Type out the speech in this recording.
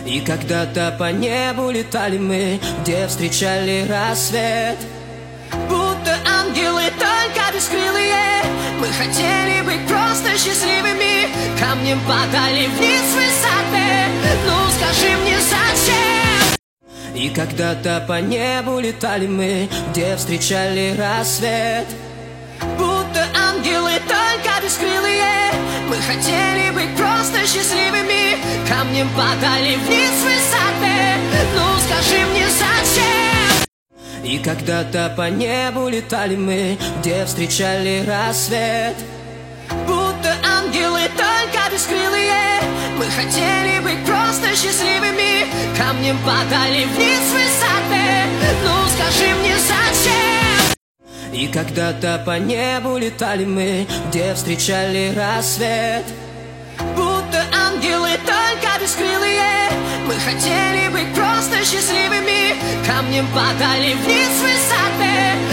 И когда-то по небу летали мы, где встречали рассвет. Будто ангелы, только бескрылые. Мы хотели быть просто счастливыми. Камнем падали вниз с высоты. Ну скажи мне, зачем? И когда-то по небу летали мы, где встречали рассвет. Будто ангелы, только бескрылые. Мы хотели быть просто счастливыми. Камнем падали вниз с высоты. Ну скажи мне, зачем? И когда-то по небу летали мы, где встречали рассвет. Будто ангелы, только бескрылые. Мы хотели быть просто счастливыми. Камнем падали вниз с высоты. Ну скажи мне, зачем? И когда-то по небу летали мы, где встречали рассвет. Будто ангелы, только бескрылые. Мы хотели быть просто счастливыми. Камнем падали вниз с высоты.